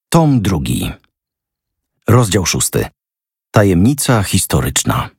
Tom 2. Rozdział 6. Tajemnica historyczna.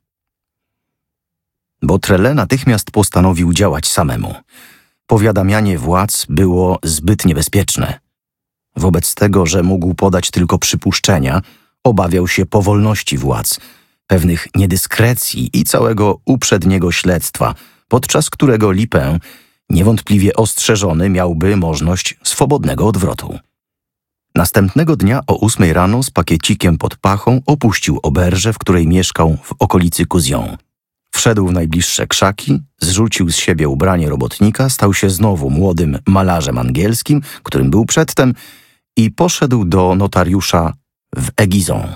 Beautrelet natychmiast postanowił działać samemu. Powiadamianie władz było zbyt niebezpieczne. Wobec tego, że mógł podać tylko przypuszczenia, obawiał się powolności władz, pewnych niedyskrecji i całego uprzedniego śledztwa, podczas którego Lipin, niewątpliwie ostrzeżony, miałby możliwość swobodnego odwrotu. Następnego dnia o 8 rano z pakiecikiem pod pachą opuścił oberżę, w której mieszkał w okolicy Cauzion. Wszedł w najbliższe krzaki, zrzucił z siebie ubranie robotnika, stał się znowu młodym malarzem angielskim, którym był przedtem, i poszedł do notariusza w Aiguizon.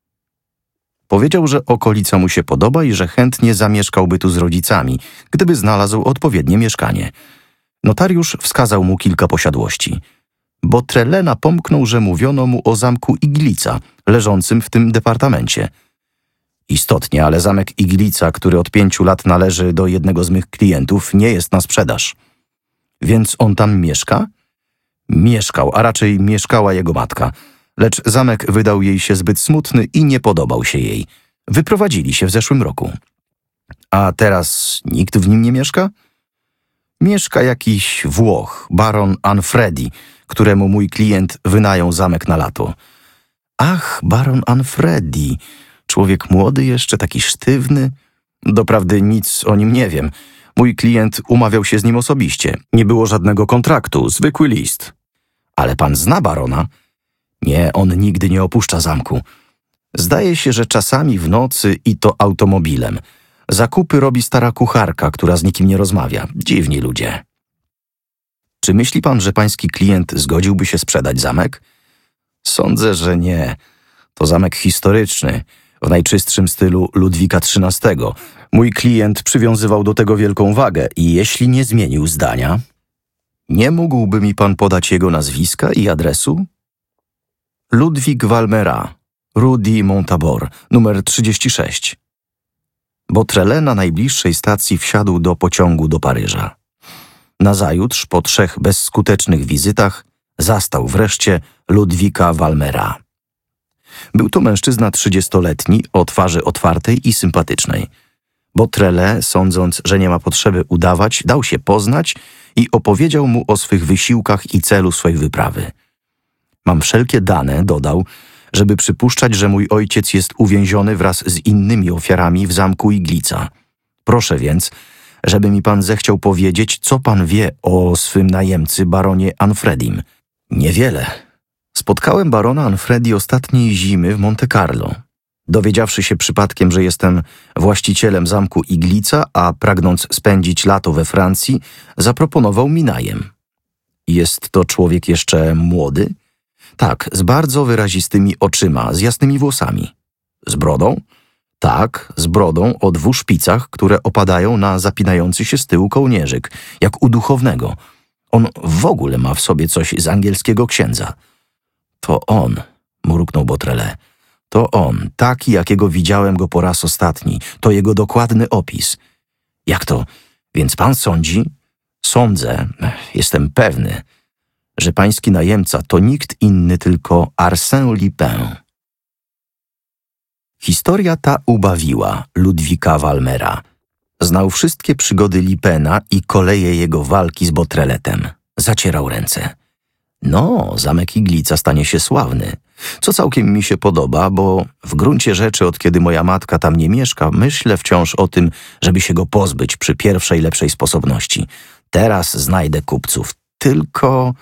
Powiedział, że okolica mu się podoba i że chętnie zamieszkałby tu z rodzicami, gdyby znalazł odpowiednie mieszkanie. Notariusz wskazał mu kilka posiadłości. Beautrelet napomknął, że mówiono mu o zamku Iglica, leżącym w tym departamencie. Istotnie, ale zamek Iglica, który od 5 lat należy do jednego z mych klientów, nie jest na sprzedaż. Więc on tam mieszka? Mieszkał, a raczej mieszkała jego matka. Lecz zamek wydał jej się zbyt smutny i nie podobał się jej. Wyprowadzili się w zeszłym roku. A teraz nikt w nim nie mieszka? Mieszka jakiś Włoch, baron Anfredi, któremu mój klient wynajął zamek na lato. Ach, baron Anfredi, człowiek młody jeszcze, taki sztywny. Doprawdy nic o nim nie wiem. Mój klient umawiał się z nim osobiście. Nie było żadnego kontraktu, zwykły list. Ale pan zna barona? Nie, on nigdy nie opuszcza zamku. Zdaje się, że czasami w nocy i to automobilem. Zakupy robi stara kucharka, która z nikim nie rozmawia. Dziwni ludzie. Czy myśli pan, że pański klient zgodziłby się sprzedać zamek? Sądzę, że nie. To zamek historyczny, w najczystszym stylu Ludwika XIII. Mój klient przywiązywał do tego wielką wagę i jeśli nie zmienił zdania, nie mógłby mi pan podać jego nazwiska i adresu? Ludwik Valmera, Rue de Montabor, numer 36. Beautrelet na najbliższej stacji wsiadł do pociągu do Paryża. Nazajutrz, po 3 bezskutecznych wizytach, zastał wreszcie Ludwika Valmera. Był to mężczyzna 30-letni, o twarzy otwartej i sympatycznej. Beautrelet, sądząc, że nie ma potrzeby udawać, dał się poznać i opowiedział mu o swych wysiłkach i celu swej wyprawy. Mam wszelkie dane, dodał, żeby przypuszczać, że mój ojciec jest uwięziony wraz z innymi ofiarami w zamku Iglica. Proszę więc, żeby mi pan zechciał powiedzieć, co pan wie o swym najemcy, baronie Anfredim. Niewiele. Spotkałem barona Anfredi ostatniej zimy w Monte Carlo. Dowiedziawszy się przypadkiem, że jestem właścicielem zamku Iglica, a pragnąc spędzić lato we Francji, zaproponował mi najem. Jest to człowiek jeszcze młody? Tak, z bardzo wyrazistymi oczyma, z jasnymi włosami. Z brodą? Tak, z brodą o 2 szpicach, które opadają na zapinający się z tyłu kołnierzyk, jak u duchownego. On w ogóle ma w sobie coś z angielskiego księdza. To on, mruknął Beautrelet. To on, taki, jakiego widziałem go po raz ostatni. To jego dokładny opis. Jak to? Więc pan sądzi? Sądzę, jestem pewny, że pański najemca to nikt inny tylko Arsène Lupin. Historia ta ubawiła Ludwika Valmera. Znał wszystkie przygody Lupina i koleje jego walki z Beautreletem. Zacierał ręce. No, zamek Iglica stanie się sławny, co całkiem mi się podoba, bo w gruncie rzeczy, od kiedy moja matka tam nie mieszka, myślę wciąż o tym, żeby się go pozbyć przy pierwszej lepszej sposobności. Teraz znajdę kupców. Tylko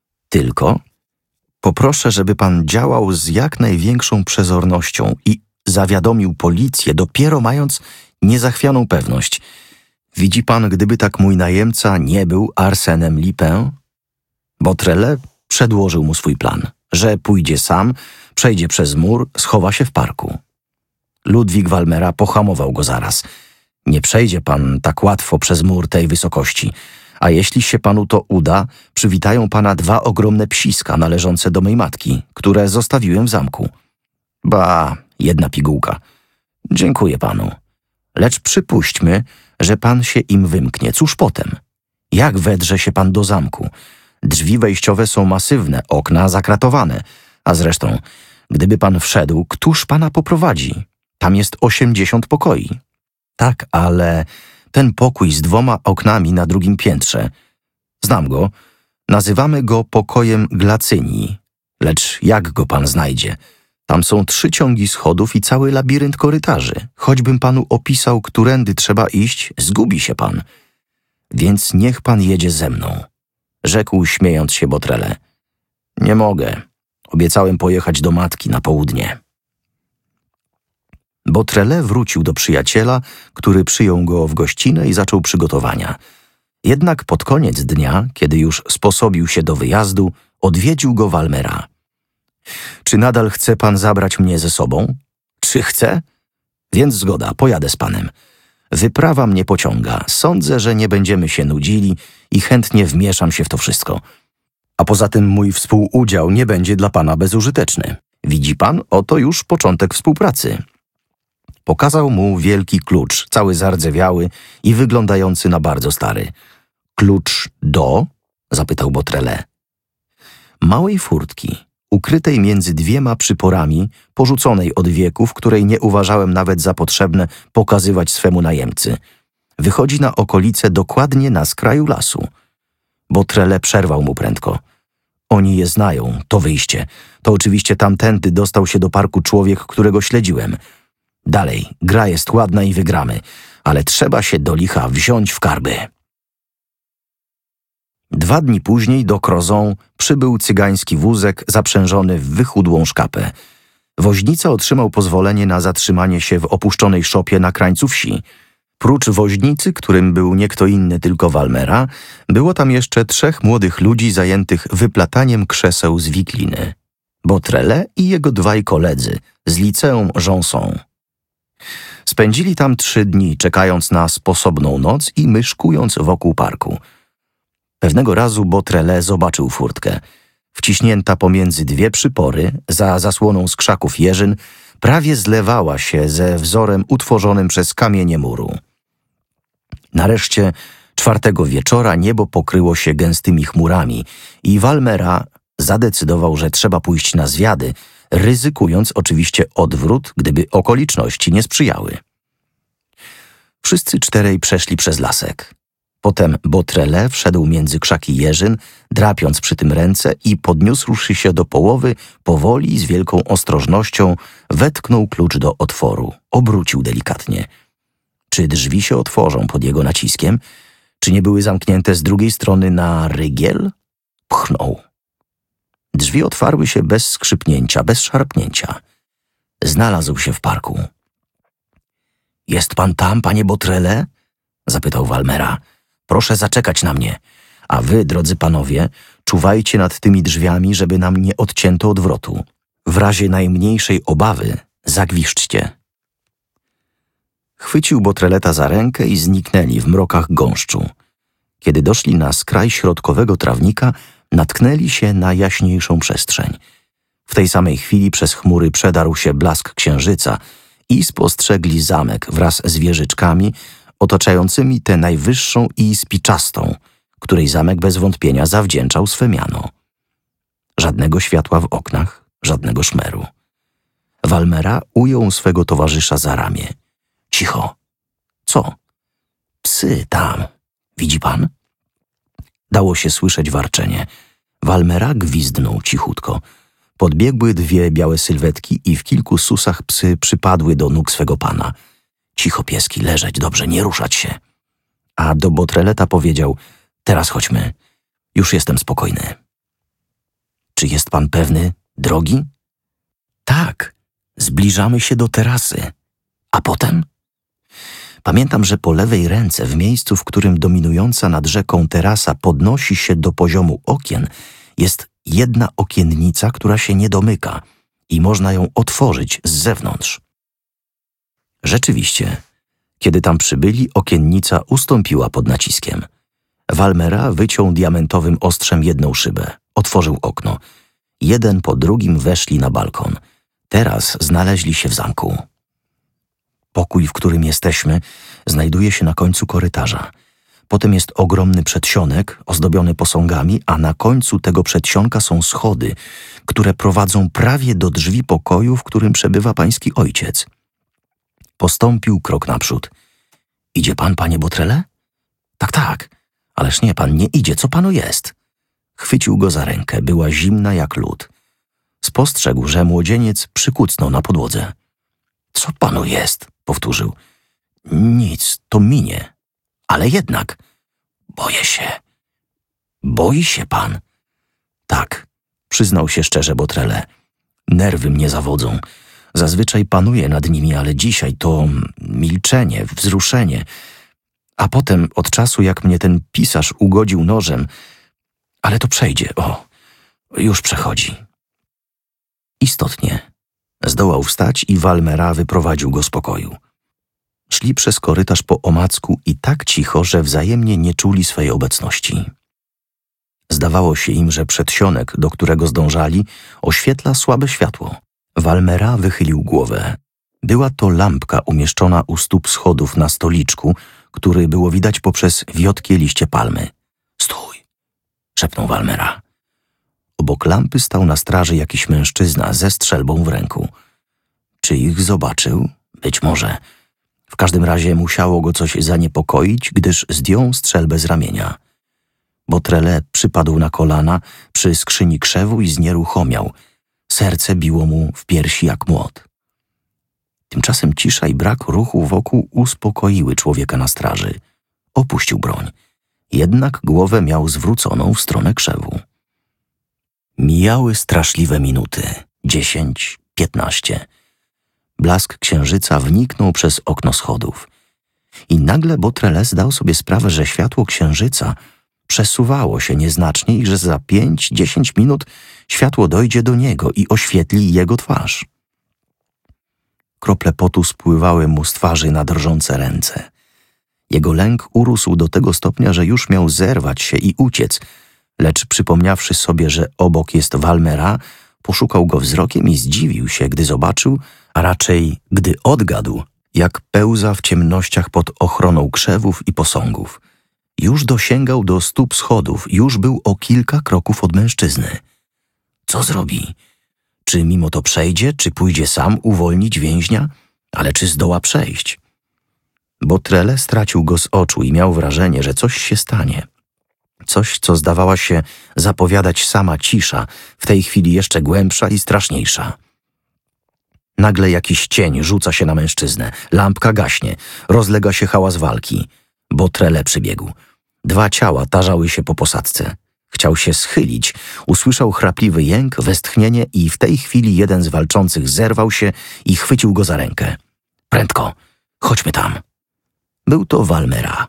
poproszę, żeby pan działał z jak największą przezornością i zawiadomił policję, dopiero mając niezachwianą pewność. Widzi pan, gdyby tak mój najemca nie był Arsenem Lupin? Beautrelet przedłożył mu swój plan, że pójdzie sam, przejdzie przez mur, schowa się w parku. Ludwik Valmera pohamował go zaraz. Nie przejdzie pan tak łatwo przez mur tej wysokości, a jeśli się panu to uda, przywitają pana 2 ogromne psiska należące do mej matki, które zostawiłem w zamku. Ba, 1 pigułka. Dziękuję panu. Lecz przypuśćmy, że pan się im wymknie. Cóż potem? Jak wedrze się pan do zamku? Drzwi wejściowe są masywne, okna zakratowane, A zresztą, gdyby pan wszedł, któż pana poprowadzi? Tam jest 80 pokoi. Tak, ale ten pokój z 2 oknami na drugim piętrze. Znam go. Nazywamy go pokojem Glacynii. Lecz jak go pan znajdzie? Tam są 3 ciągi schodów i cały labirynt korytarzy. Choćbym panu opisał, którędy trzeba iść, zgubi się pan. Więc niech pan jedzie ze mną, rzekł śmiejąc się Beautrelet. Nie mogę. Obiecałem pojechać do matki na południe. Beautrelet wrócił do przyjaciela, który przyjął go w gościnę i zaczął przygotowania. Jednak pod koniec dnia, kiedy już sposobił się do wyjazdu, odwiedził go Valméras. Czy nadal chce pan zabrać mnie ze sobą? Czy chce? Więc zgoda, pojadę z panem. Wyprawa mnie pociąga. Sądzę, że nie będziemy się nudzili i chętnie wmieszam się w to wszystko. A poza tym mój współudział nie będzie dla pana bezużyteczny. Widzi pan, oto już początek współpracy. Pokazał mu wielki klucz, cały zardzewiały i wyglądający na bardzo stary. Klucz do? Zapytał Beautrelet. Małej furtki, ukrytej między 2 przyporami, porzuconej od wieków, której nie uważałem nawet za potrzebne pokazywać swemu najemcy. Wychodzi na okolice dokładnie na skraju lasu. Beautrelet przerwał mu prędko. Oni je znają, to wyjście. To oczywiście tamtędy dostał się do parku człowiek, którego śledziłem. Dalej, gra jest ładna i wygramy, ale trzeba się do licha wziąć w karby. 2 dni później do Crozon przybył cygański wózek zaprzężony w wychudłą szkapę. Woźnica otrzymał pozwolenie na zatrzymanie się w opuszczonej szopie na krańcu wsi. Prócz woźnicy, którym był nie kto inny tylko Valméras, było tam jeszcze 3 młodych ludzi zajętych wyplataniem krzeseł z wikliny. Beautrelet i jego 2 koledzy z liceum Janson. Spędzili tam 3 dni, czekając na sposobną noc i myszkując wokół parku. Pewnego razu Beautrelet zobaczył furtkę. Wciśnięta pomiędzy 2 przypory, za zasłoną z krzaków jeżyn, prawie zlewała się ze wzorem utworzonym przez kamienie muru. Nareszcie 4 wieczora niebo pokryło się gęstymi chmurami i Valméras zadecydował, że trzeba pójść na zwiady, ryzykując oczywiście odwrót, gdyby okoliczności nie sprzyjały. Wszyscy 4 przeszli przez lasek. Potem Beautrelet wszedł między krzaki jeżyn, drapiąc przy tym ręce i podniósłszy się do połowy, powoli i z wielką ostrożnością wetknął klucz do otworu, obrócił delikatnie. Czy drzwi się otworzą pod jego naciskiem? Czy nie były zamknięte z drugiej strony na rygiel? Pchnął. Drzwi otwarły się bez skrzypnięcia, bez szarpnięcia. Znalazł się w parku. — Jest pan tam, panie Beautrelet? — zapytał Valméras. — Proszę zaczekać na mnie, a wy, drodzy panowie, czuwajcie nad tymi drzwiami, żeby nam nie odcięto odwrotu. W razie najmniejszej obawy zagwiżdżcie. Chwycił Beautreleta za rękę i zniknęli w mrokach gąszczu. Kiedy doszli na skraj środkowego trawnika, natknęli się na jaśniejszą przestrzeń. W tej samej chwili przez chmury przedarł się blask księżyca i spostrzegli zamek wraz z wieżyczkami otaczającymi tę najwyższą i spiczastą, której zamek bez wątpienia zawdzięczał swe miano. Żadnego światła w oknach, żadnego szmeru. Valméras ujął swego towarzysza za ramię. — Cicho. — Co? — Psy tam. Widzi pan? Dało się słyszeć warczenie. Valméras gwizdnął cichutko. Podbiegły 2 białe sylwetki i w kilku susach psy przypadły do nóg swego pana. Cicho, pieski, leżeć, dobrze, nie ruszać się. A do Beautreleta powiedział: teraz chodźmy. Już jestem spokojny. Czy jest pan pewny, drogi? Tak, zbliżamy się do terasy. A potem? Pamiętam, że po lewej ręce, w miejscu, w którym dominująca nad rzeką terasa podnosi się do poziomu okien, jest jedna okiennica, która się nie domyka i można ją otworzyć z zewnątrz. Rzeczywiście, kiedy tam przybyli, okiennica ustąpiła pod naciskiem. Valméras wyciął diamentowym ostrzem jedną szybę, otworzył okno. Jeden po drugim weszli na balkon. Teraz znaleźli się w zamku. Pokój, w którym jesteśmy, znajduje się na końcu korytarza. Potem jest ogromny przedsionek ozdobiony posągami, a na końcu tego przedsionka są schody, które prowadzą prawie do drzwi pokoju, w którym przebywa pański ojciec. Postąpił krok naprzód. Idzie pan, panie Beautrelet? Tak, tak. Ależ nie, pan nie idzie. Co panu jest? Chwycił go za rękę. Była zimna jak lód. Spostrzegł, że młodzieniec przykucnął na podłodze. Co panu jest? Powtórzył. Nic, to minie. Ale jednak. Boję się. Boi się pan? Tak, przyznał się szczerze Beautrelet. Nerwy mnie zawodzą. Zazwyczaj panuję nad nimi, ale dzisiaj to milczenie, wzruszenie. A potem od czasu, jak mnie ten pisarz ugodził nożem. Ale to przejdzie, już przechodzi. Istotnie. Zdołał wstać i Valméras wyprowadził go z pokoju. Szli przez korytarz po omacku i tak cicho, że wzajemnie nie czuli swej obecności. Zdawało się im, że przedsionek, do którego zdążali, oświetla słabe światło. Valméras wychylił głowę. Była to lampka umieszczona u stóp schodów na stoliczku, który było widać poprzez wiotkie liście palmy. Stój! Szepnął Valméras. Obok lampy stał na straży jakiś mężczyzna ze strzelbą w ręku. Czy ich zobaczył? Być może. W każdym razie musiało go coś zaniepokoić, gdyż zdjął strzelbę z ramienia. Beautrelet przypadł na kolana przy skrzyni krzewu i znieruchomiał. Serce biło mu w piersi jak młot. Tymczasem cisza i brak ruchu wokół uspokoiły człowieka na straży. Opuścił broń. Jednak głowę miał zwróconą w stronę krzewu. Mijały straszliwe minuty. 10, 15. Blask księżyca wniknął przez okno schodów. I nagle Beautrelet zdał sobie sprawę, że światło księżyca przesuwało się nieznacznie i że za 5-10 minut światło dojdzie do niego i oświetli jego twarz. Krople potu spływały mu z twarzy na drżące ręce. Jego lęk urósł do tego stopnia, że już miał zerwać się i uciec, lecz przypomniawszy sobie, że obok jest Valméras, poszukał go wzrokiem i zdziwił się, gdy zobaczył, a raczej gdy odgadł, jak pełza w ciemnościach pod ochroną krzewów i posągów. Już dosięgał do stóp schodów, już był o kilka kroków od mężczyzny. Co zrobi? Czy mimo to przejdzie, czy pójdzie sam uwolnić więźnia? Ale czy zdoła przejść? Beautrelet stracił go z oczu i miał wrażenie, że coś się stanie. Coś, co zdawała się zapowiadać sama cisza, w tej chwili jeszcze głębsza i straszniejsza. Nagle jakiś cień rzuca się na mężczyznę. Lampka gaśnie. Rozlega się hałas walki. Beautrelet przybiegł. 2 ciała tarzały się po posadzce. Chciał się schylić. Usłyszał chrapliwy jęk, westchnienie i w tej chwili jeden z walczących zerwał się i chwycił go za rękę. Prędko, chodźmy tam. Był to Valméras.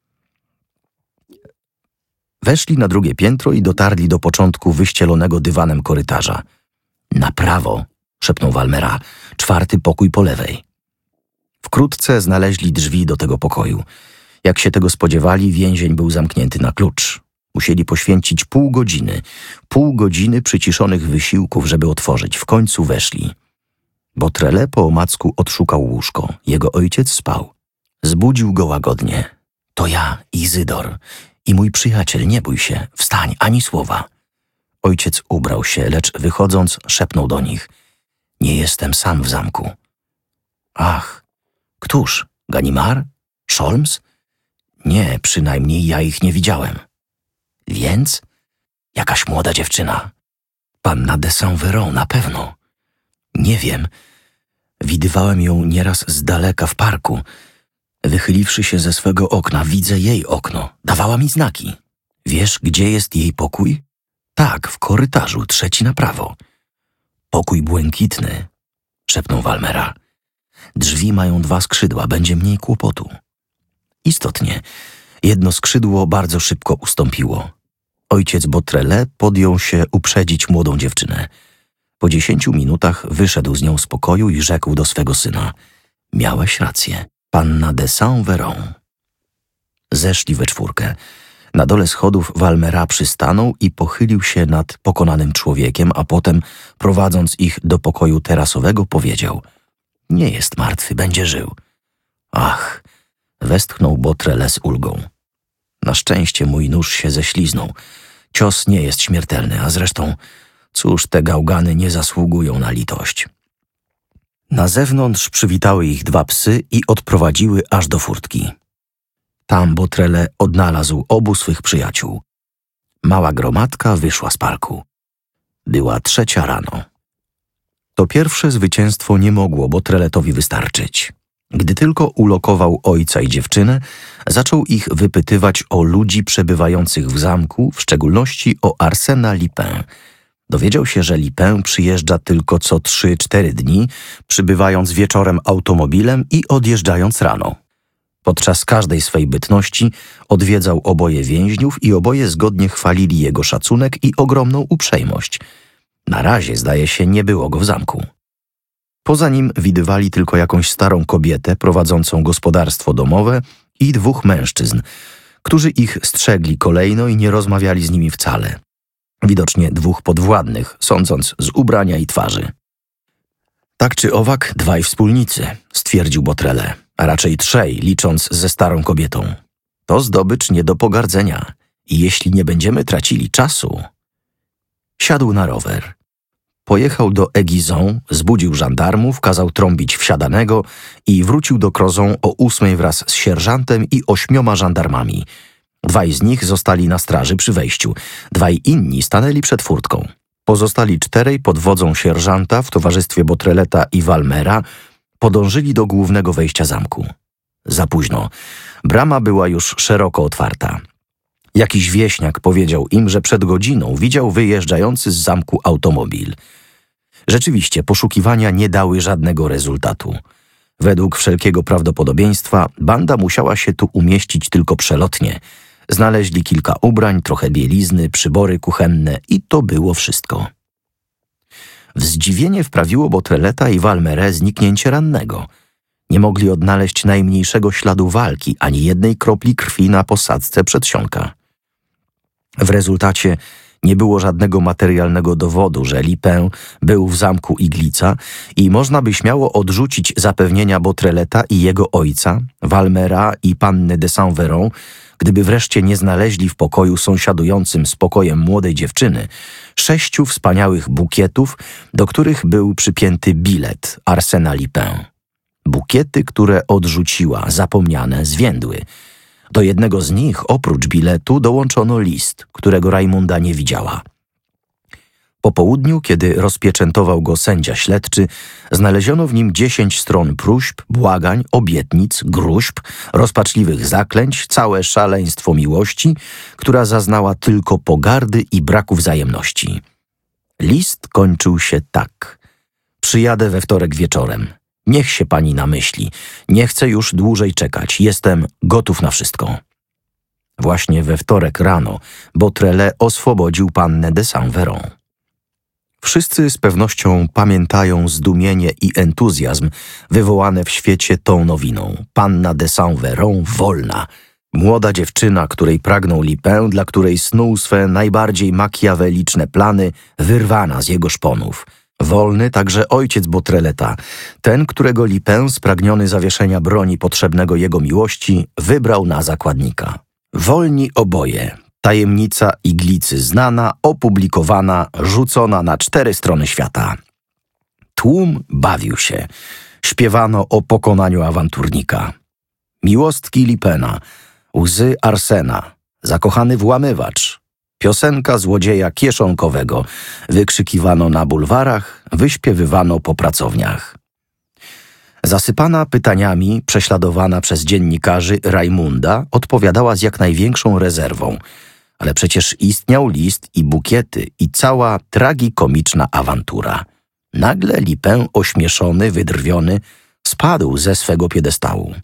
Weszli na drugie piętro i dotarli do początku wyścielonego dywanem korytarza. Na prawo, szepnął Valméras, 4. pokój po lewej. Wkrótce znaleźli drzwi do tego pokoju. Jak się tego spodziewali, więzień był zamknięty na klucz. Musieli poświęcić pół godziny przyciszonych wysiłków, żeby otworzyć. W końcu weszli. Beautrelet po omacku odszukał łóżko. Jego ojciec spał. Zbudził go łagodnie. To ja, Izydor. I mój przyjaciel, nie bój się. Wstań, ani słowa. Ojciec ubrał się, lecz wychodząc szepnął do nich. Nie jestem sam w zamku. Ach, któż? Ganimard? Sholmes? Nie, przynajmniej ja ich nie widziałem. Więc? Jakaś młoda dziewczyna. Panna de Saint-Véran na pewno. Nie wiem. Widywałem ją nieraz z daleka w parku. Wychyliwszy się ze swego okna, widzę jej okno. Dawała mi znaki. Wiesz, gdzie jest jej pokój? Tak, w korytarzu, 3 na prawo. Pokój błękitny, szepnął Valméras. Drzwi mają 2 skrzydła, będzie mniej kłopotu. Istotnie, jedno skrzydło bardzo szybko ustąpiło. Ojciec Beautrelet podjął się uprzedzić młodą dziewczynę. Po 10 minutach wyszedł z nią z pokoju i rzekł do swego syna. Miałeś rację, panna de Saint-Véran. Zeszli we 4. Na dole schodów Valméras przystanął i pochylił się nad pokonanym człowiekiem, a potem, prowadząc ich do pokoju terasowego, powiedział. Nie jest martwy, będzie żył. Ach, westchnął Beautrelet z ulgą. Na szczęście mój nóż się ześliznął. Cios nie jest śmiertelny, a zresztą, cóż, te gałgany nie zasługują na litość. Na zewnątrz przywitały ich 2 psy i odprowadziły aż do furtki. Tam Botrele odnalazł obu swych przyjaciół. Mała gromadka wyszła z parku. Była 3 rano. To pierwsze zwycięstwo nie mogło Botreletowi wystarczyć. Gdy tylko ulokował ojca i dziewczynę, zaczął ich wypytywać o ludzi przebywających w zamku, w szczególności o Arsèna Lupin. Dowiedział się, że Lupin przyjeżdża tylko co 3-4 dni, przybywając wieczorem automobilem i odjeżdżając rano. Podczas każdej swej bytności odwiedzał oboje więźniów i oboje zgodnie chwalili jego szacunek i ogromną uprzejmość. Na razie, zdaje się, nie było go w zamku. Poza nim widywali tylko jakąś starą kobietę prowadzącą gospodarstwo domowe i 2 mężczyzn, którzy ich strzegli kolejno i nie rozmawiali z nimi wcale. Widocznie 2 podwładnych, sądząc z ubrania i twarzy. Tak czy owak 2 wspólnicy, stwierdził Botrele, a raczej 3, licząc ze starą kobietą. To zdobycz nie do pogardzenia i jeśli nie będziemy tracili czasu... Siadł na rower. Pojechał do Aiguizon, zbudził żandarmów, kazał trąbić wsiadanego i wrócił do Crozon o 8 wraz z sierżantem i 8 żandarmami. 2 z nich zostali na straży przy wejściu, 2 inni stanęli przed furtką. Pozostali 4 pod wodzą sierżanta w towarzystwie Botreleta i Valmera podążyli do głównego wejścia zamku. Za późno. Brama była już szeroko otwarta. Jakiś wieśniak powiedział im, że przed godziną widział wyjeżdżający z zamku automobil. Rzeczywiście poszukiwania nie dały żadnego rezultatu. Według wszelkiego prawdopodobieństwa banda musiała się tu umieścić tylko przelotnie. Znaleźli kilka ubrań, trochę bielizny, przybory kuchenne i to było wszystko. W zdziwienie wprawiło Botreleta i Valmerę zniknięcie rannego. Nie mogli odnaleźć najmniejszego śladu walki, ani jednej kropli krwi na posadzce przedsionka. W rezultacie nie było żadnego materialnego dowodu, że Lupin był w zamku Iglica i można by śmiało odrzucić zapewnienia Botreleta i jego ojca, Valmera i panny de Saint-Véran, gdyby wreszcie nie znaleźli w pokoju sąsiadującym z pokojem młodej dziewczyny 6 wspaniałych bukietów, do których był przypięty bilet Arsèna Lupin. Bukiety, które odrzuciła, zapomniane, zwiędły. Do jednego z nich, oprócz biletu, dołączono list, którego Rajmunda nie widziała. Po południu, kiedy rozpieczętował go sędzia śledczy, znaleziono w nim 10 stron próśb, błagań, obietnic, gróźb, rozpaczliwych zaklęć, całe szaleństwo miłości, która zaznała tylko pogardy i braku wzajemności. List kończył się tak. Przyjadę we wtorek wieczorem. Niech się pani namyśli. Nie chcę już dłużej czekać. Jestem gotów na wszystko. Właśnie we wtorek rano Botrele oswobodził pannę de Saint-Véran. Wszyscy z pewnością pamiętają zdumienie i entuzjazm wywołane w świecie tą nowiną. Panna de Saint-Véran wolna. Młoda dziewczyna, której pragnął Lupin, dla której snuł swe najbardziej makiaweliczne plany, wyrwana z jego szponów. Wolny także ojciec Botreleta, ten, którego Lupin, spragniony zawieszenia broni potrzebnego jego miłości, wybrał na zakładnika. Wolni oboje. Tajemnica Iglicy znana, opublikowana, rzucona na 4 strony świata. Tłum bawił się. Śpiewano o pokonaniu awanturnika. Miłostki Lupina, łzy Arsena, zakochany włamywacz, piosenka złodzieja kieszonkowego, wykrzykiwano na bulwarach, wyśpiewywano po pracowniach. Zasypana pytaniami, prześladowana przez dziennikarzy Rajmunda odpowiadała z jak największą rezerwą. Ale przecież istniał list i bukiety i cała tragikomiczna awantura. Nagle Lupin, ośmieszony, wydrwiony, spadł ze swego piedestału.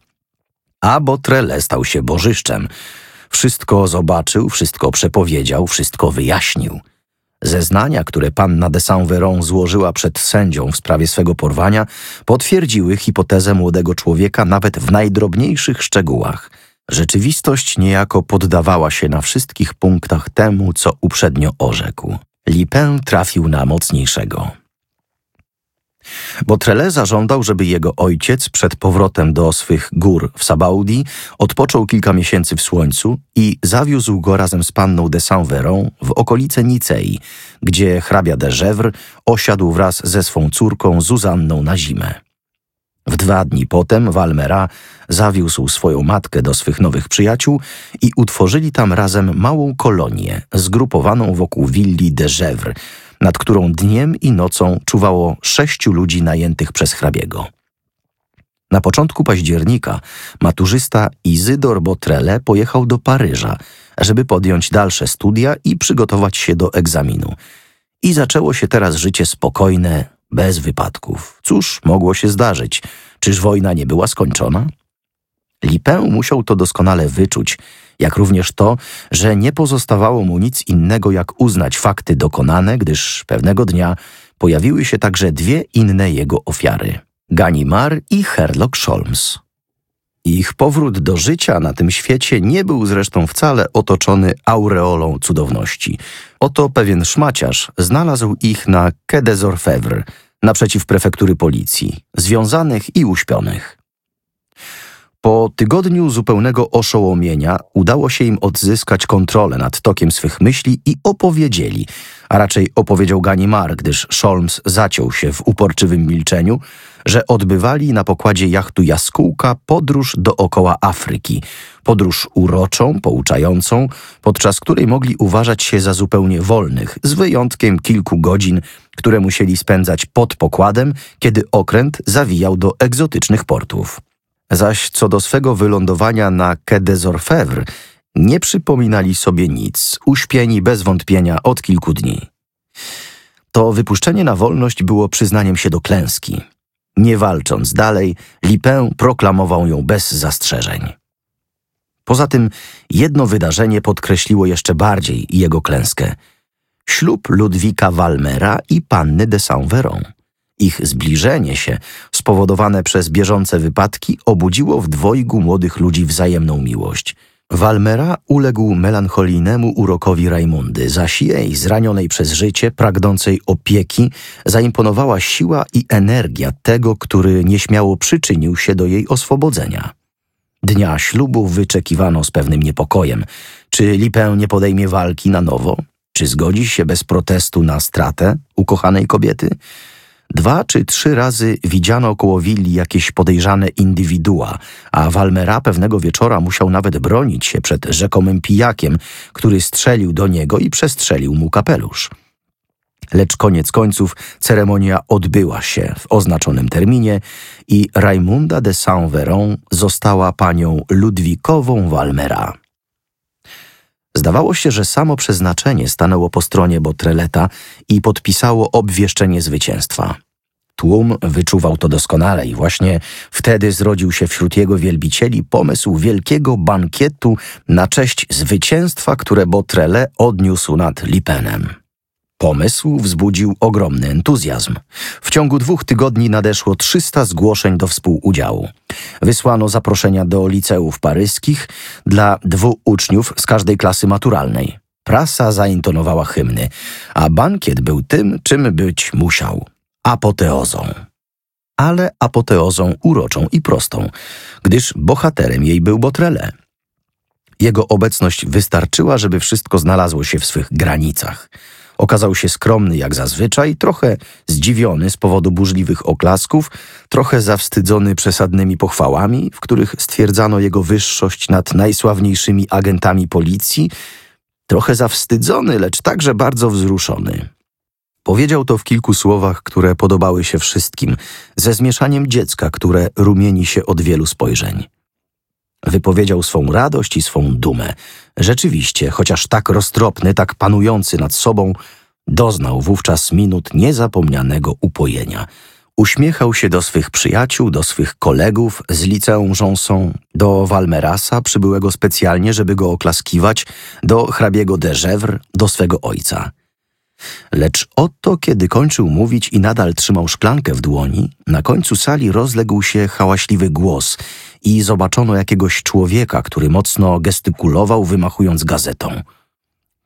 A Botrele stał się bożyszczem. Wszystko zobaczył, wszystko przepowiedział, wszystko wyjaśnił. Zeznania, które panna de Saint-Véran złożyła przed sędzią w sprawie swego porwania, potwierdziły hipotezę młodego człowieka nawet w najdrobniejszych szczegółach. Rzeczywistość niejako poddawała się na wszystkich punktach temu, co uprzednio orzekł. Lupin trafił na mocniejszego. Beautrelet zażądał, żeby jego ojciec przed powrotem do swych gór w Sabaudi odpoczął kilka miesięcy w słońcu i zawiózł go razem z panną de Saint-Véran w okolice Nicei, gdzie hrabia de Gesvres osiadł wraz ze swą córką Zuzanną na zimę. W 2 dni potem Valméras zawiózł swoją matkę do swych nowych przyjaciół i utworzyli tam razem małą kolonię zgrupowaną wokół willi de Gesvres, nad którą dniem i nocą czuwało 6 ludzi najętych przez hrabiego. Na początku października maturzysta Izydor Beautrelet pojechał do Paryża, żeby podjąć dalsze studia i przygotować się do egzaminu. I zaczęło się teraz życie spokojne, bez wypadków. Cóż mogło się zdarzyć? Czyż wojna nie była skończona? Lipin musiał to doskonale wyczuć, jak również to, że nie pozostawało mu nic innego, jak uznać fakty dokonane, gdyż pewnego dnia pojawiły się także 2 inne jego ofiary – Ganimard i Sherlock Sholmes. Ich powrót do życia na tym świecie nie był zresztą wcale otoczony aureolą cudowności. Oto pewien szmaciarz znalazł ich na Quai des Orfèvres, naprzeciw prefektury policji, związanych i uśpionych. Po tygodniu zupełnego oszołomienia udało się im odzyskać kontrolę nad tokiem swych myśli i opowiedzieli, a raczej opowiedział Ganimard, gdyż Sholmes zaciął się w uporczywym milczeniu, że odbywali na pokładzie jachtu Jaskółka podróż dookoła Afryki, podróż uroczą, pouczającą, podczas której mogli uważać się za zupełnie wolnych, z wyjątkiem kilku godzin, które musieli spędzać pod pokładem, kiedy okręt zawijał do egzotycznych portów. Zaś co do swego wylądowania na Quai des Orfèvres, nie przypominali sobie nic, uśpieni bez wątpienia od kilku dni. To wypuszczenie na wolność było przyznaniem się do klęski. Nie walcząc dalej, Lipin proklamował ją bez zastrzeżeń. Poza tym jedno wydarzenie podkreśliło jeszcze bardziej jego klęskę. Ślub Ludwika Valméra i panny de Saint-Véran. Ich zbliżenie się, spowodowane przez bieżące wypadki, obudziło w dwojgu młodych ludzi wzajemną miłość. Valméras uległ melancholijnemu urokowi Rajmundy, zaś jej, zranionej przez życie, pragnącej opieki, zaimponowała siła i energia tego, który nieśmiało przyczynił się do jej oswobodzenia. Dnia ślubu wyczekiwano z pewnym niepokojem. Czy Lipin nie podejmie walki na nowo? Czy zgodzi się bez protestu na stratę ukochanej kobiety? 2 czy 3 razy widziano koło willi jakieś podejrzane indywidua, a Valméras pewnego wieczora musiał nawet bronić się przed rzekomym pijakiem, który strzelił do niego i przestrzelił mu kapelusz. Lecz koniec końców ceremonia odbyła się w oznaczonym terminie i Rajmunda de Saint-Véran została panią Ludwikową Valméras. Zdawało się, że samo przeznaczenie stanęło po stronie Beautreleta i podpisało obwieszczenie zwycięstwa. Tłum wyczuwał to doskonale i właśnie wtedy zrodził się wśród jego wielbicieli pomysł wielkiego bankietu na cześć zwycięstwa, które Beautrelet odniósł nad Lipinem. Pomysł wzbudził ogromny entuzjazm. W ciągu 2 tygodni nadeszło 300 zgłoszeń do współudziału. Wysłano zaproszenia do liceów paryskich dla 2 uczniów z każdej klasy maturalnej. Prasa zaintonowała hymny, a bankiet był tym, czym być musiał – apoteozą. Ale apoteozą uroczą i prostą, gdyż bohaterem jej był Beautrelet. Jego obecność wystarczyła, żeby wszystko znalazło się w swych granicach. Okazał się skromny jak zazwyczaj, trochę zdziwiony z powodu burzliwych oklasków, trochę zawstydzony przesadnymi pochwałami, w których stwierdzano jego wyższość nad najsławniejszymi agentami policji, trochę zawstydzony, lecz także bardzo wzruszony. Powiedział to w kilku słowach, które podobały się wszystkim, ze zmieszaniem dziecka, które rumieni się od wielu spojrzeń. Wypowiedział swą radość i swą dumę. Rzeczywiście, chociaż tak roztropny, tak panujący nad sobą, doznał wówczas minut niezapomnianego upojenia. Uśmiechał się do swych przyjaciół, do swych kolegów z liceum Janson, do Valmérasa, przybyłego specjalnie, żeby go oklaskiwać, do hrabiego de Gesvres, do swego ojca. Lecz oto, kiedy kończył mówić i nadal trzymał szklankę w dłoni, na końcu sali rozległ się hałaśliwy głos i zobaczono jakiegoś człowieka, który mocno gestykulował, wymachując gazetą.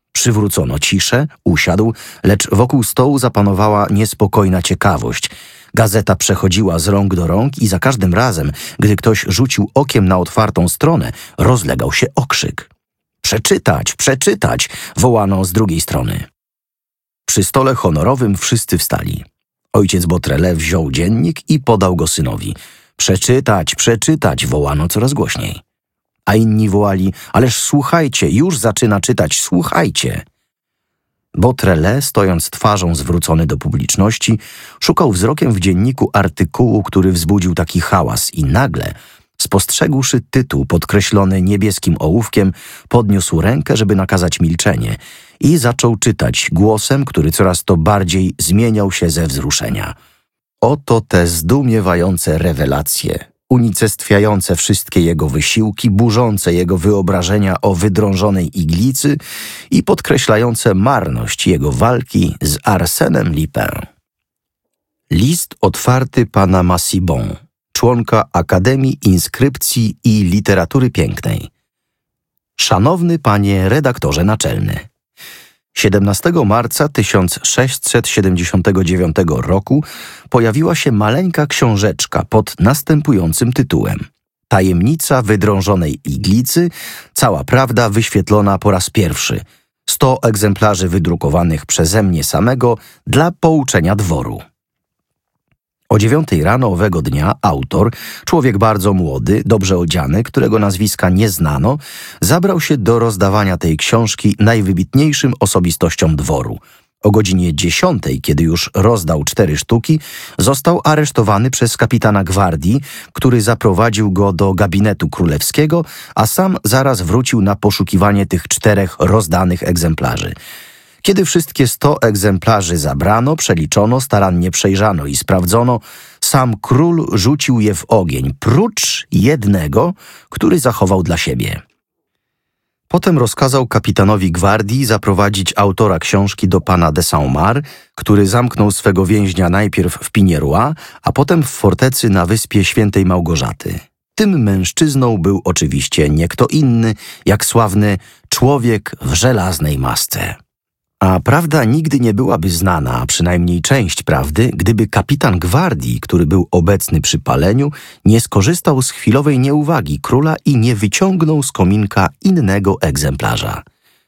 Przywrócono ciszę, usiadł, lecz wokół stołu zapanowała niespokojna ciekawość. Gazeta przechodziła z rąk do rąk i za każdym razem, gdy ktoś rzucił okiem na otwartą stronę, rozlegał się okrzyk. Przeczytać, przeczytać! Wołano z drugiej strony. Przy stole honorowym wszyscy wstali. Ojciec Beautrelet wziął dziennik i podał go synowi. Przeczytać, przeczytać! Wołano coraz głośniej. A inni wołali, ależ słuchajcie, już zaczyna czytać, słuchajcie! Beautrelet, stojąc twarzą zwrócony do publiczności, szukał wzrokiem w dzienniku artykułu, który wzbudził taki hałas i nagle, spostrzegłszy tytuł podkreślony niebieskim ołówkiem, podniósł rękę, żeby nakazać milczenie i zaczął czytać głosem, który coraz to bardziej zmieniał się ze wzruszenia. Oto te zdumiewające rewelacje, unicestwiające wszystkie jego wysiłki, burzące jego wyobrażenia o wydrążonej iglicy i podkreślające marność jego walki z Arsenem Lupin. List otwarty pana Massiban, członka Akademii Inskrypcji i Literatury Pięknej. Szanowny panie redaktorze naczelny, 17 marca 1679 roku pojawiła się maleńka książeczka pod następującym tytułem: Tajemnica wydrążonej iglicy, cała prawda wyświetlona po raz pierwszy. 100 egzemplarzy wydrukowanych przeze mnie samego dla pouczenia dworu. O 9 rano owego dnia autor, człowiek bardzo młody, dobrze odziany, którego nazwiska nie znano, zabrał się do rozdawania tej książki najwybitniejszym osobistościom dworu. O godzinie 10, kiedy już rozdał 4 sztuki, został aresztowany przez kapitana gwardii, który zaprowadził go do gabinetu królewskiego, a sam zaraz wrócił na poszukiwanie tych 4 rozdanych egzemplarzy. Kiedy wszystkie 100 egzemplarzy zabrano, przeliczono, starannie przejrzano i sprawdzono, sam król rzucił je w ogień, prócz jednego, który zachował dla siebie. Potem rozkazał kapitanowi gwardii zaprowadzić autora książki do pana de Saint-Mars, który zamknął swego więźnia najpierw w Pineroi, a potem w fortecy na wyspie Świętej Małgorzaty. Tym mężczyzną był oczywiście nie kto inny, jak sławny człowiek w żelaznej masce. A prawda nigdy nie byłaby znana, a przynajmniej część prawdy, gdyby kapitan gwardii, który był obecny przy paleniu, nie skorzystał z chwilowej nieuwagi króla i nie wyciągnął z kominka innego egzemplarza.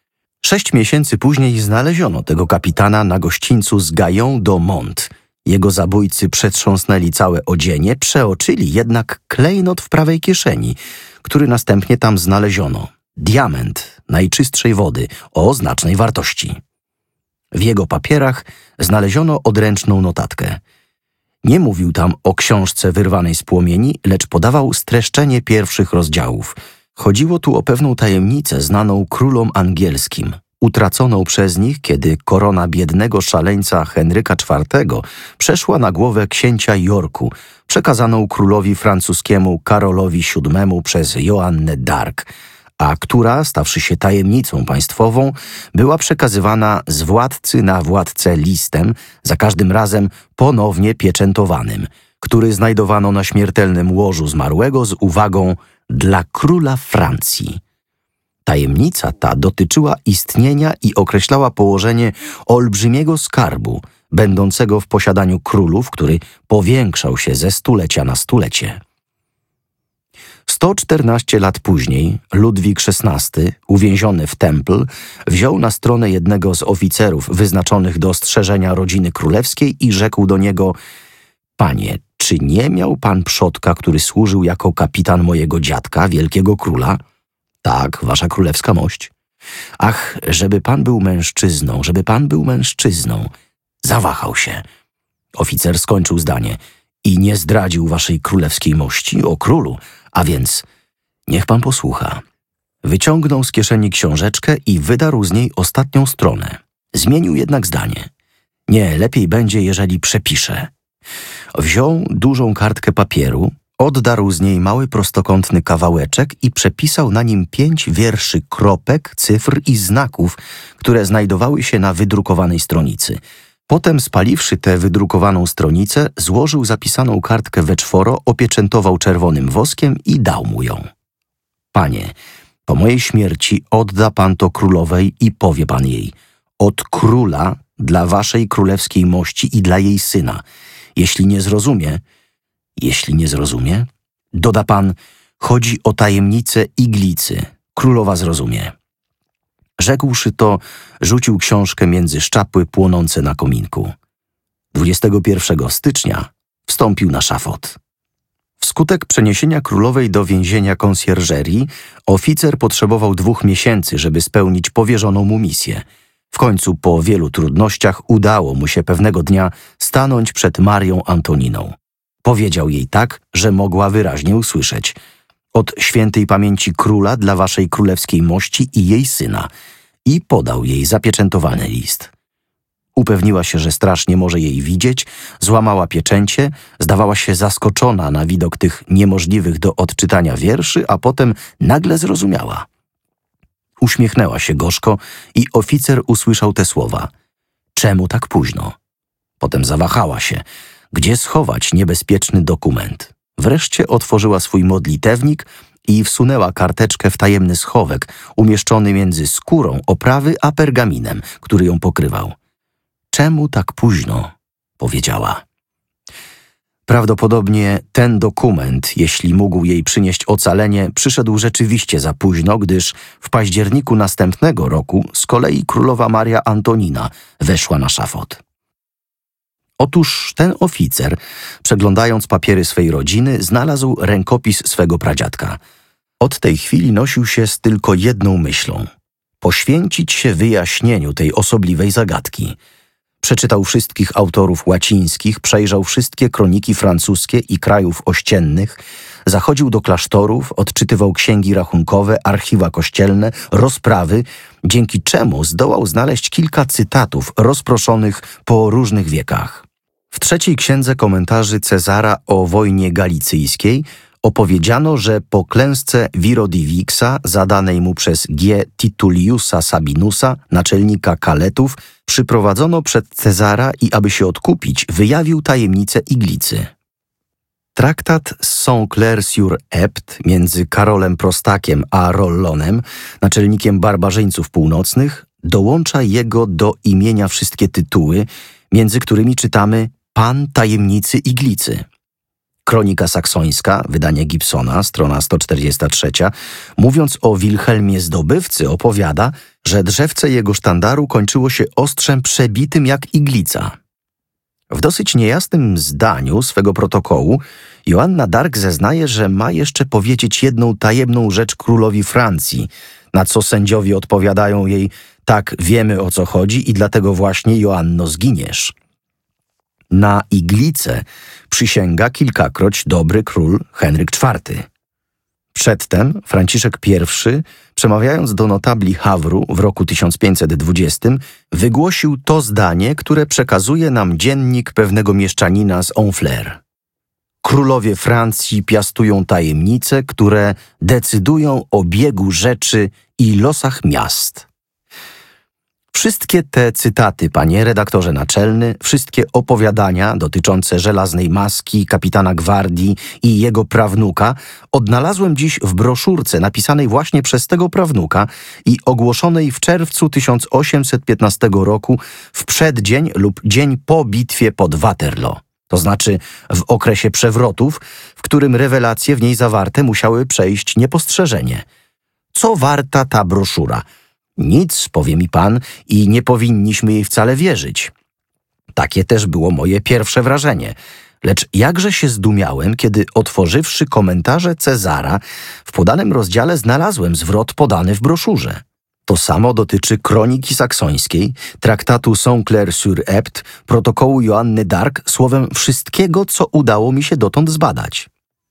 6 miesięcy później znaleziono tego kapitana na gościńcu z Gaillon d'Aumont. Jego zabójcy przetrząsnęli całe odzienie, przeoczyli jednak klejnot w prawej kieszeni, który następnie tam znaleziono. Diament najczystszej wody o znacznej wartości. W jego papierach znaleziono odręczną notatkę. Nie mówił tam o książce wyrwanej z płomieni, lecz podawał streszczenie pierwszych rozdziałów. Chodziło tu o pewną tajemnicę znaną królom angielskim, utraconą przez nich, kiedy korona biednego szaleńca Henryka IV przeszła na głowę księcia Yorku, przekazaną królowi francuskiemu Karolowi VII przez Joannę d'Arc, a która, stawszy się tajemnicą państwową, była przekazywana z władcy na władcę listem, za każdym razem ponownie pieczętowanym, który znajdowano na śmiertelnym łożu zmarłego z uwagą dla króla Francji. Tajemnica ta dotyczyła istnienia i określała położenie olbrzymiego skarbu, będącego w posiadaniu królów, który powiększał się ze stulecia na stulecie. 114 lat później Ludwik XVI, uwięziony w Temple, wziął na stronę jednego z oficerów wyznaczonych do strzeżenia rodziny królewskiej i rzekł do niego: Panie, czy nie miał pan przodka, który służył jako kapitan mojego dziadka, wielkiego króla? Tak, wasza królewska mość. Ach, żeby pan był mężczyzną, żeby pan był mężczyzną. Zawahał się. Oficer skończył zdanie. I nie zdradził waszej królewskiej mości, o królu, a więc niech pan posłucha. Wyciągnął z kieszeni książeczkę i wydarł z niej ostatnią stronę. Zmienił jednak zdanie. Nie, lepiej będzie, jeżeli przepiszę. Wziął dużą kartkę papieru, oddarł z niej mały prostokątny kawałeczek i przepisał na nim 5 wierszy kropek, cyfr i znaków, które znajdowały się na wydrukowanej stronicy. Potem, spaliwszy tę wydrukowaną stronicę, złożył zapisaną kartkę we czworo, opieczętował czerwonym woskiem i dał mu ją. Panie, po mojej śmierci odda pan to królowej i powie pan jej: od króla dla waszej królewskiej mości i dla jej syna. Jeśli nie zrozumie, doda pan, chodzi o tajemnicę iglicy, królowa zrozumie. Rzekłszy to, rzucił książkę między szczapły płonące na kominku. 21 stycznia wstąpił na szafot. Wskutek przeniesienia królowej do więzienia konsjerżerii, oficer potrzebował 2 miesięcy, żeby spełnić powierzoną mu misję. W końcu po wielu trudnościach udało mu się pewnego dnia stanąć przed Marią Antoniną. Powiedział jej tak, że mogła wyraźnie usłyszeć: od świętej pamięci króla dla waszej królewskiej mości i jej syna, i podał jej zapieczętowany list. Upewniła się, że straż nie może jej widzieć, złamała pieczęcie, zdawała się zaskoczona na widok tych niemożliwych do odczytania wierszy, a potem nagle zrozumiała. Uśmiechnęła się gorzko i oficer usłyszał te słowa: czemu tak późno? Potem zawahała się, gdzie schować niebezpieczny dokument. Wreszcie otworzyła swój modlitewnik i wsunęła karteczkę w tajemny schowek, umieszczony między skórą oprawy a pergaminem, który ją pokrywał. Czemu tak późno? Powiedziała. Prawdopodobnie ten dokument, jeśli mógł jej przynieść ocalenie, przyszedł rzeczywiście za późno, gdyż w październiku następnego roku z kolei królowa Maria Antonina weszła na szafot. Otóż ten oficer, przeglądając papiery swej rodziny, znalazł rękopis swego pradziadka. Od tej chwili nosił się z tylko jedną myślą: poświęcić się wyjaśnieniu tej osobliwej zagadki. Przeczytał wszystkich autorów łacińskich, przejrzał wszystkie kroniki francuskie i krajów ościennych, zachodził do klasztorów, odczytywał księgi rachunkowe, archiwa kościelne, rozprawy, dzięki czemu zdołał znaleźć kilka cytatów rozproszonych po różnych wiekach. W 3. księdze komentarzy Cezara o wojnie galicyjskiej opowiedziano, że po klęsce Wirodiwixa, zadanej mu przez G. Tituliusa Sabinusa, naczelnika Kaletów, przyprowadzono przed Cezara i aby się odkupić, wyjawił tajemnicę iglicy. Traktat Saint-Clair-sur-Epte między Karolem Prostakiem a Rollonem, naczelnikiem barbarzyńców północnych, dołącza jego do imienia wszystkie tytuły, między którymi czytamy Pan tajemnicy iglicy. Kronika saksońska, wydanie Gibsona, strona 143, mówiąc o Wilhelmie Zdobywcy, opowiada, że drzewce jego sztandaru kończyło się ostrzem przebitym jak iglica. W dosyć niejasnym zdaniu swego protokołu Joanna d'Arc zeznaje, że ma jeszcze powiedzieć jedną tajemną rzecz królowi Francji, na co sędziowie odpowiadają jej: tak, wiemy, o co chodzi i dlatego właśnie, Joanno, zginiesz. Na iglicę przysięga kilkakroć dobry król Henryk IV. Przedtem Franciszek I, przemawiając do notabli Hawru w roku 1520, wygłosił to zdanie, które przekazuje nam dziennik pewnego mieszczanina z Honfleur. Królowie Francji piastują tajemnice, które decydują o biegu rzeczy i losach miast. Wszystkie te cytaty, panie redaktorze naczelny, wszystkie opowiadania dotyczące żelaznej maski, kapitana gwardii i jego prawnuka odnalazłem dziś w broszurce napisanej właśnie przez tego prawnuka i ogłoszonej w czerwcu 1815 roku w przeddzień lub dzień po bitwie pod Waterloo. To znaczy w okresie przewrotów, w którym rewelacje w niej zawarte musiały przejść niepostrzeżenie. Co warta ta broszura? Nic, powie mi pan, i nie powinniśmy jej wcale wierzyć. Takie też było moje pierwsze wrażenie. Lecz jakże się zdumiałem, kiedy otworzywszy komentarze Cezara, w podanym rozdziale znalazłem zwrot podany w broszurze. To samo dotyczy kroniki saksońskiej, traktatu Saint-Clair-sur-Epte, protokołu Joanny d'Arc, słowem wszystkiego, co udało mi się dotąd zbadać.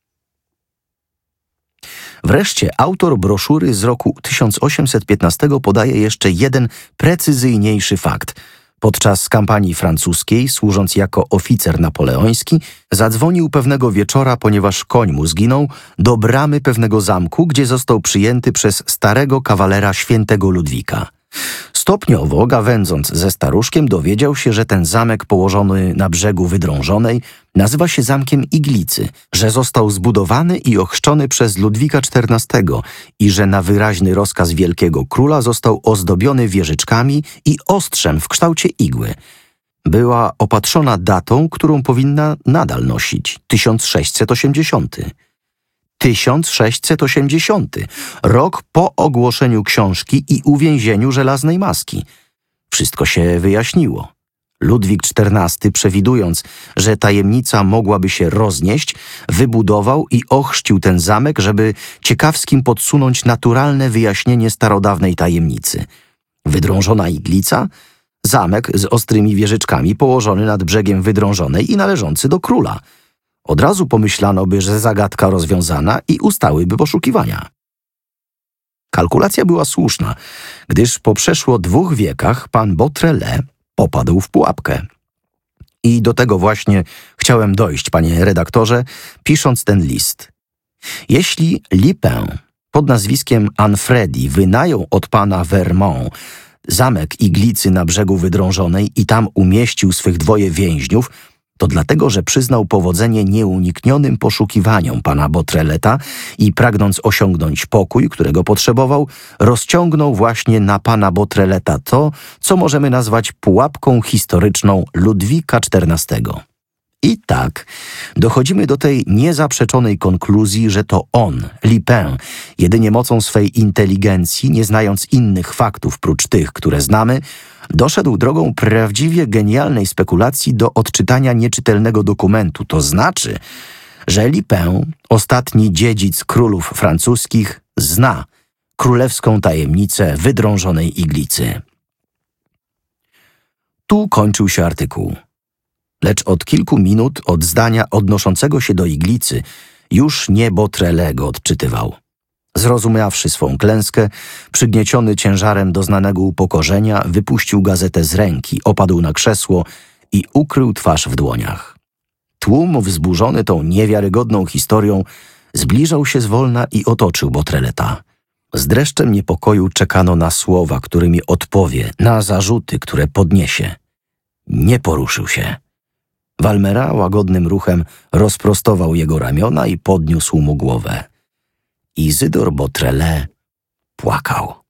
Wreszcie autor broszury z roku 1815 podaje jeszcze jeden precyzyjniejszy fakt. Podczas kampanii francuskiej, służąc jako oficer napoleoński, zadzwonił pewnego wieczora, ponieważ koń mu zginął, do bramy pewnego zamku, gdzie został przyjęty przez starego kawalera świętego Ludwika. Stopniowo, gawędząc ze staruszkiem, dowiedział się, że ten zamek położony na brzegu Wydrążonej nazywa się Zamkiem Iglicy, że został zbudowany i ochrzczony przez Ludwika XIV i że na wyraźny rozkaz wielkiego króla został ozdobiony wieżyczkami i ostrzem w kształcie igły. była opatrzona datą, którą powinna nadal nosić – 1680. 1680, rok po ogłoszeniu książki i uwięzieniu żelaznej maski. Wszystko się wyjaśniło. Ludwik XIV, przewidując, że tajemnica mogłaby się roznieść, wybudował i ochrzcił ten zamek, żeby ciekawskim podsunąć naturalne wyjaśnienie starodawnej tajemnicy. Wydrążona iglica, zamek z ostrymi wieżyczkami położony nad brzegiem wydrążonej i należący do króla. Od razu pomyślano by, że zagadka rozwiązana i ustałyby poszukiwania. Kalkulacja była słuszna, gdyż po przeszło 2 wiekach pan Beautrelet popadł w pułapkę. I do tego właśnie chciałem dojść, panie redaktorze, pisząc ten list. Jeśli Lipin pod nazwiskiem Anfredi wynajął od pana Vermont zamek iglicy na brzegu wydrążonej i tam umieścił swych 2 więźniów, to dlatego, że przyznał powodzenie nieuniknionym poszukiwaniom pana Beautreleta i pragnąc osiągnąć pokój, którego potrzebował, rozciągnął właśnie na pana Beautreleta to, co możemy nazwać pułapką historyczną Ludwika XIV. I tak dochodzimy do tej niezaprzeczonej konkluzji, że to on, Lipin, jedynie mocą swej inteligencji, nie znając innych faktów prócz tych, które znamy, doszedł drogą prawdziwie genialnej spekulacji do odczytania nieczytelnego dokumentu. To znaczy, że Lipin, ostatni dziedzic królów francuskich, zna królewską tajemnicę wydrążonej iglicy. Tu kończył się artykuł. Lecz od kilku minut od zdania odnoszącego się do iglicy już nie Beautrelet go odczytywał. Zrozumiawszy swą klęskę, przygnieciony ciężarem doznanego upokorzenia, wypuścił gazetę z ręki, opadł na krzesło i ukrył twarz w dłoniach. Tłum, wzburzony tą niewiarygodną historią, zbliżał się zwolna i otoczył Beautreleta. Z dreszczem niepokoju czekano na słowa, którymi odpowie, na zarzuty, które podniesie. Nie poruszył się. Valméras łagodnym ruchem rozprostował jego ramiona i podniósł mu głowę. Izydor Beautrelet płakał.